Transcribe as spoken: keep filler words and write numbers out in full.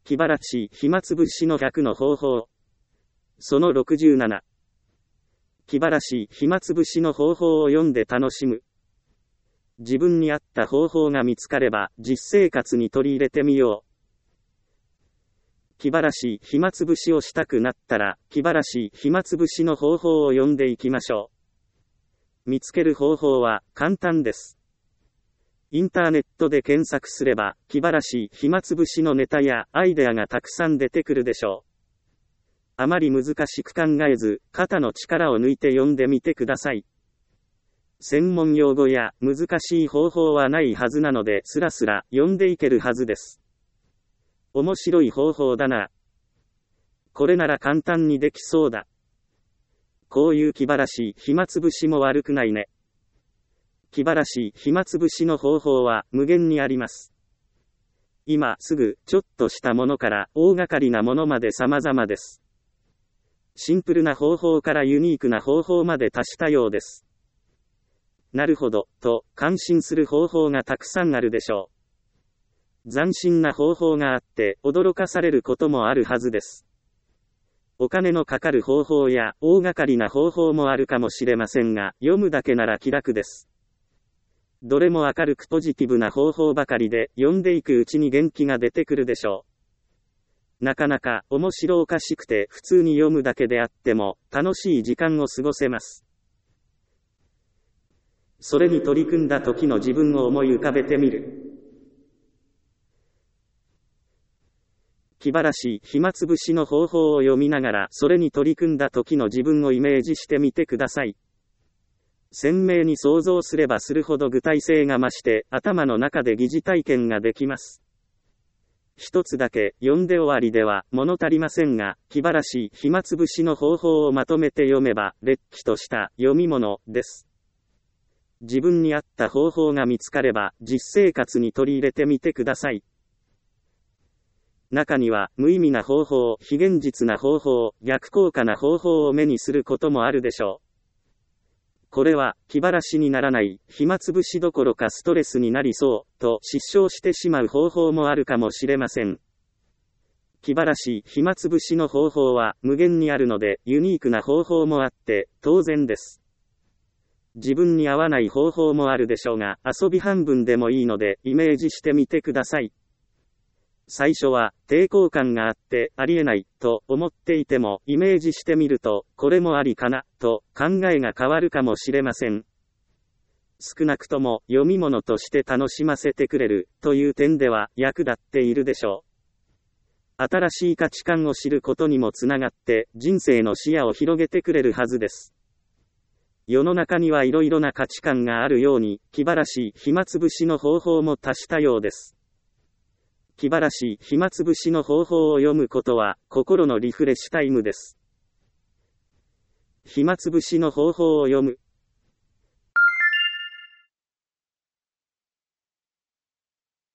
気晴らしい暇つぶしのひゃくの方法。そのろくじゅうなな。気晴らしい暇つぶしの方法を読んで楽しむ。自分に合った方法が見つかれば、実生活に取り入れてみよう。気晴らしい暇つぶしをしたくなったら、気晴らしい暇つぶしの方法を読んでいきましょう。見つける方法は簡単です。インターネットで検索すれば、気晴らしい暇つぶしのネタやアイデアがたくさん出てくるでしょう。あまり難しく考えず、肩の力を抜いて読んでみてください。専門用語や難しい方法はないはずなので、スラスラ読んでいけるはずです。面白い方法だな。これなら簡単にできそうだ。こういう気晴らしい暇つぶしも悪くないね。気晴らしい暇つぶしの方法は無限にあります。今すぐちょっとしたものから大掛かりなものまで様々です。シンプルな方法からユニークな方法まで多種多様です。なるほど、と感心する方法がたくさんあるでしょう。斬新な方法があって驚かされることもあるはずです。お金のかかる方法や大掛かりな方法もあるかもしれませんが、読むだけなら気楽です。どれも明るくポジティブな方法ばかりで、読んでいくうちに元気が出てくるでしょう。なかなか面白おかしくて普通に読むだけであっても、楽しい時間を過ごせます。それに取り組んだ時の自分を思い浮かべてみる。気晴らしい暇つぶしの方法を読みながら、それに取り組んだ時の自分をイメージしてみてください。鮮明に想像すればするほど具体性が増して、頭の中で疑似体験ができます。一つだけ読んで終わりでは物足りませんが、気晴らしい暇つぶしの方法をまとめて読めば、れっきとした読み物です。自分に合った方法が見つかれば、実生活に取り入れてみてください。中には、無意味な方法、非現実な方法、逆効果な方法を目にすることもあるでしょう。これは、気晴らしにならない、暇つぶしどころかストレスになりそう、と失笑してしまう方法もあるかもしれません。気晴らしい暇つぶしの方法は無限にあるので、ユニークな方法もあって、当然です。自分に合わない方法もあるでしょうが、遊び半分でもいいので、イメージしてみてください。最初は、抵抗感があって、ありえない、と思っていても、イメージしてみると、これもありかな、と考えが変わるかもしれません。少なくとも、読み物として楽しませてくれる、という点では、役立っているでしょう。新しい価値観を知ることにもつながって、人生の視野を広げてくれるはずです。世の中にはいろいろな価値観があるように、気晴らしい暇つぶしの方法も多種多様です。気晴らしい暇つぶしの方法を読むことは、心のリフレッシュタイムです。暇つぶしの方法を読む。